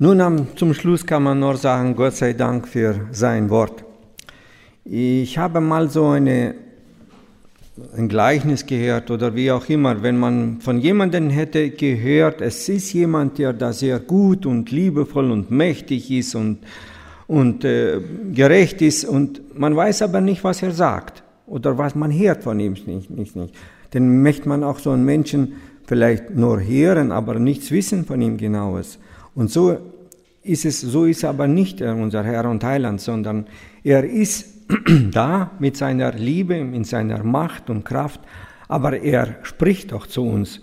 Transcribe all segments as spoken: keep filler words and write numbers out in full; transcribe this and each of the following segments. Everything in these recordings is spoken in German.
Nun am, zum Schluss kann man nur sagen, Gott sei Dank für sein Wort. Ich habe mal so eine, ein Gleichnis gehört oder wie auch immer, wenn man von jemandem hätte gehört, es ist jemand, der da sehr gut und liebevoll und mächtig ist und, und äh, gerecht ist und man weiß aber nicht, was er sagt oder was man hört von ihm nicht, nicht, nicht. Dann möchte man auch so einen Menschen vielleicht nur hören, aber nichts wissen von ihm Genaues. Und so ist es, so ist aber nicht unser Herr und Heiland, sondern er ist da mit seiner Liebe, mit seiner Macht und Kraft, aber er spricht auch zu uns.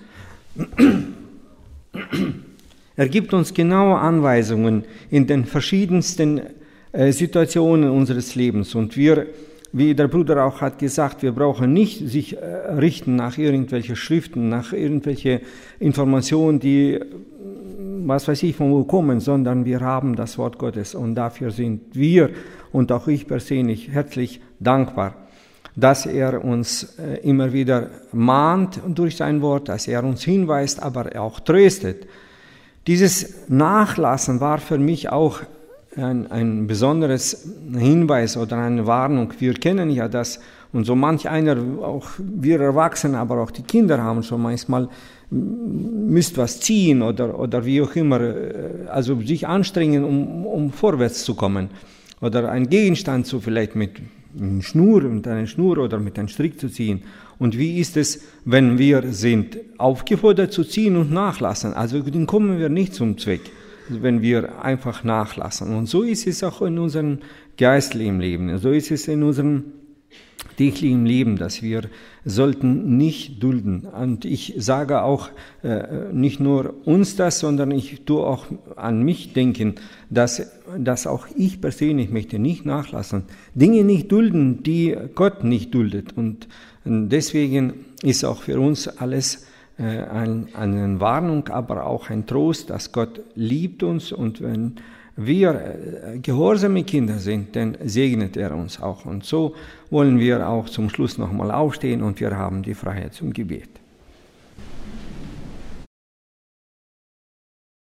Er gibt uns genaue Anweisungen in den verschiedensten äh, Situationen unseres Lebens und wir, wie der Bruder auch hat gesagt, wir brauchen nicht sich äh, richten nach irgendwelchen Schriften, nach irgendwelchen Informationen, die was weiß ich, von wo kommen, sondern wir haben das Wort Gottes und dafür sind wir und auch ich persönlich herzlich dankbar, dass er uns äh, immer wieder mahnt durch sein Wort, dass er uns hinweist, aber auch tröstet. Dieses Nachlassen war für mich auch ein, ein besonderes Hinweis oder eine Warnung. Wir kennen ja das und so manch einer, auch wir Erwachsene, aber auch die Kinder haben schon manchmal müsst was ziehen oder, oder wie auch immer, also sich anstrengen, um, um vorwärts zu kommen. Oder einen Gegenstand so vielleicht mit einer Schnur, mit einer Schnur oder mit einem Strick zu ziehen. Und wie ist es, wenn wir sind aufgefordert zu ziehen und nachlassen? Also dann kommen wir nicht zum Zweck, wenn wir einfach nachlassen. Und so ist es auch in unserem geistlichen Leben. So ist es in unserem täglichen Leben, dass wir sollten nicht dulden. Und ich sage auch äh, nicht nur uns das, sondern ich tue auch an mich denken, dass, dass auch ich persönlich möchte nicht nachlassen. Dinge nicht dulden, die Gott nicht duldet. Und deswegen ist auch für uns alles äh, ein, eine Warnung, aber auch ein Trost, dass Gott liebt uns und wenn wir gehorsame Kinder sind, dann segnet er uns auch. Und so wollen wir auch zum Schluss nochmal aufstehen und wir haben die Freiheit zum Gebet.